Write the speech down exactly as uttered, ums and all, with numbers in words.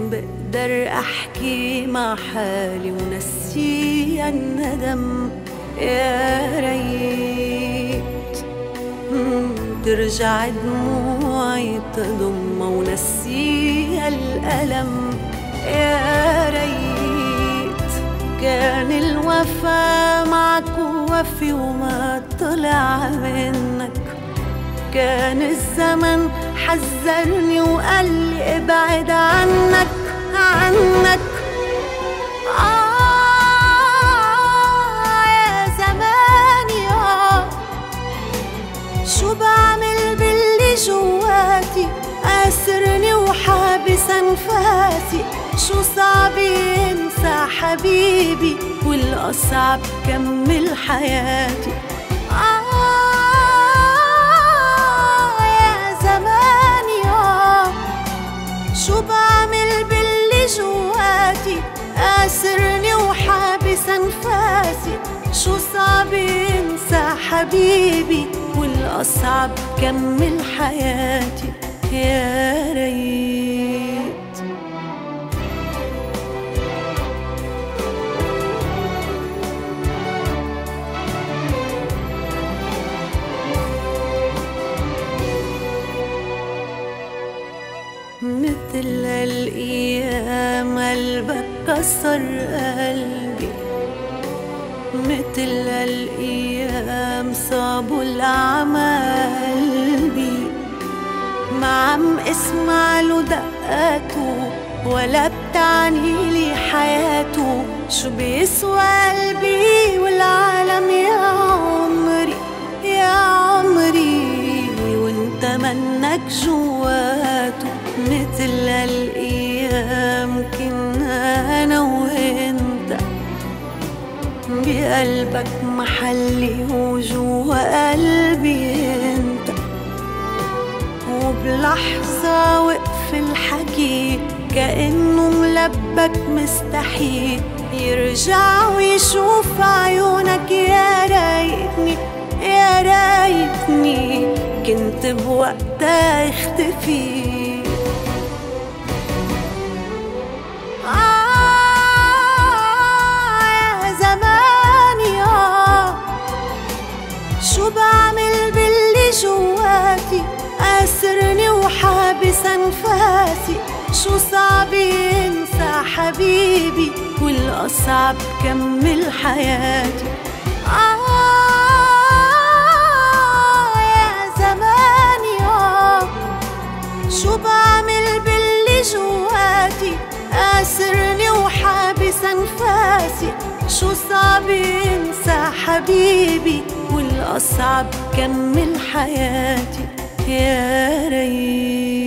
بقدر أحكي مع حالي ونسي الندم. يا ريت ترجع دموعي تضم ونسي الألم. يا ريت كان الوفا معك وفي وما طلع منك. كان الزمن حذرني وقال لي ابعد عنك عنك. آه يا زماني آه شو بعمل باللي جواتي، قاسرني وحابس أنفاسي. شو صعب ينسى حبيبي والأصعب كمل حياتي. شو بعمل باللي جواتي، قاسرني وحابس أنفاسي. شو صعب ينسى حبيبي والأصعب كمل حياتي. يا ريت مثل الأيام قلبك كسر قلبي. مثل الأيام صابوا الأعمى قلبي. ما عم اسمع له دقاته ولا بتعني لي حياته. شو بيسوى قلبي والعالم يا عمري يا عمري وانت منك جواته. مثل الأيام كنا أنا وإنت، بقلبك محلي وجوا قلبي إنت. وبلحظة وقف الحكي كأنه ملبك مستحيل يرجع ويشوف عيونك. يا ريتني يا ريتني كنت بوقتها اختفي. شو بعمل باللي جواتي، قاسرني وحابس أنفاسي. شو صعب ينسى حبيبي والأصعب كمل حياتي. آه يا زماني آه شو بعمل باللي جواتي، قاسرني وحابس أنفاسي. شو صعب ينسى حبيبي والأصعب كمل حياتي. يا ريت